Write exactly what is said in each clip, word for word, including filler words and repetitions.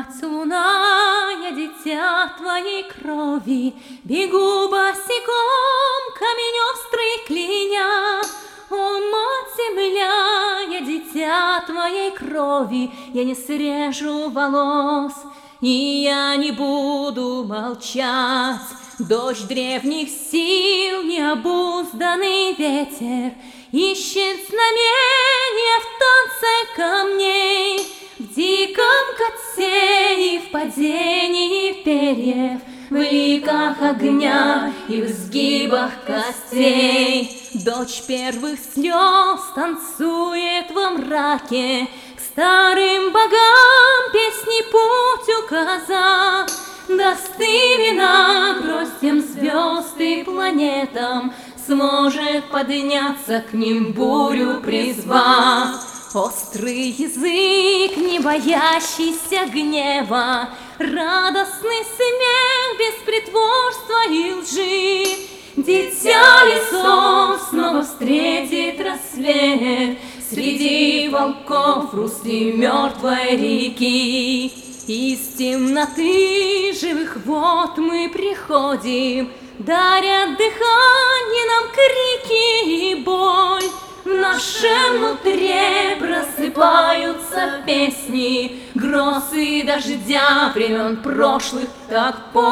мать луна, я дитя твоей крови, бегу босиком, камень острый клиня. О, мать земля, я дитя твоей крови, я не срежу волос, и я не буду молчать. Дождь древних сил, необузданный ветер, ищет знамения в танце камней, в диком коте и в падении перьев, в ликах огня и в сгибах костей. Дочь первых слез танцует во мраке, к старым богам песни путь указав. Достыли на гроздьям звезд и планетам, сможет подняться к ним бурю призвав. Острый язык, не боящийся гнева, радостный смех без притворства и лжи. Дитя лесов снова встретит рассвет среди волков в русле мертвой реки. Из темноты живых вод мы приходим, дарят дыхание нам крики и боль. В нашем нутре просыпаются песни, грозы дождя времен прошлых, так пой.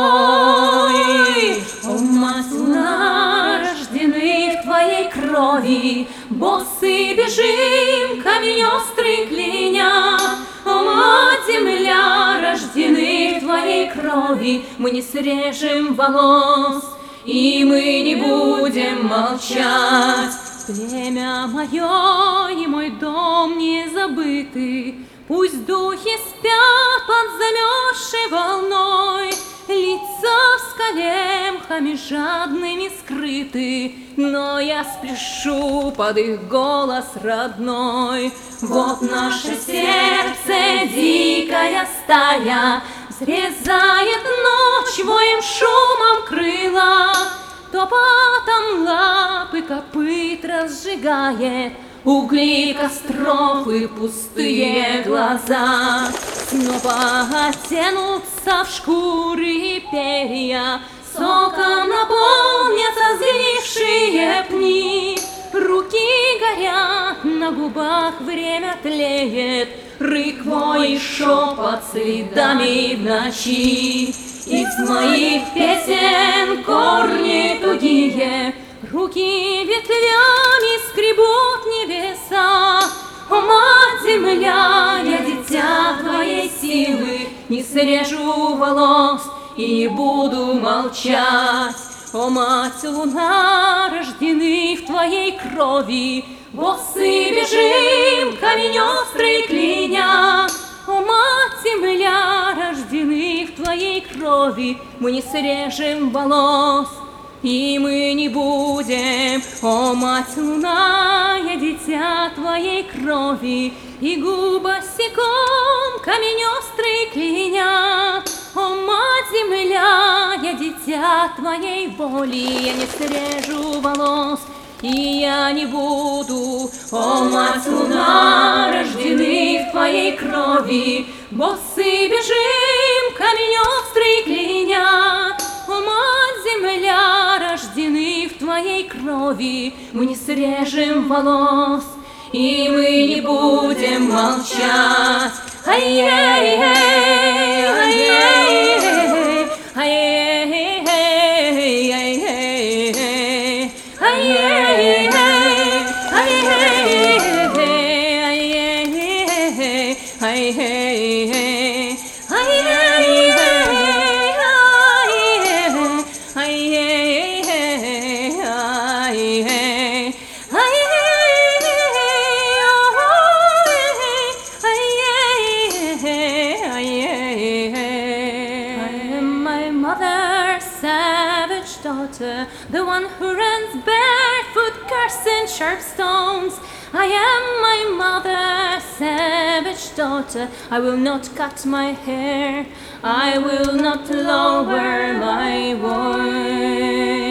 О, мать луна, рождены в твоей крови, боссы бежим, камень острый клиня. О, мать земля, рождены в твоей крови, мы не срежем волос, и мы не будем молчать. Племя мое и мой дом не забыты, пусть духи спят под замерзшей волной. Лица в скале мхами жадными скрыты, но я спляшу под их голос родной. Вот наше сердце, дикая стая, взрезает ночь воем шумом крыла. Топотом лапы копыт разжигает угли костров и пустые глаза. Снова оттянутся в шкуры и перья, соком наполнятся зревшие пни. Руки горят, на губах время тлеет, рык мой и шепот следами в ночи. Из моих песен корни тугие, руки ветвями скребут небеса. О, мать земля, я дитя твоей силы, не срежу волос и не буду молчать. О, мать луна, рождены в твоей крови, боссы бежим, камень острый клиня. О, мать земля, рождены в твоей крови, мы не срежем волос, и мы не будем. О, мать луна, я дитя твоей крови, и губа босиком, камень острый клиня. О, мать земля, я дитя твоей воли, я не срежу волос, и я не буду. О, мать луна, рождены в твоей крови, боссы бежим, камень острый клиня. О, мать земля, рождены в твоей крови, мы не срежем волос, и мы не будем молчать. Ай-яй-яй, ай-яй-яй, ай-яй-яй, ай-яй-яй, ай-яй-яй, ай-яй-яй, ай-яй-яй, daughter, the one who runs barefoot, cursing sharp stones. I am my mother, savage daughter. I will not cut my hair, I will not lower my voice.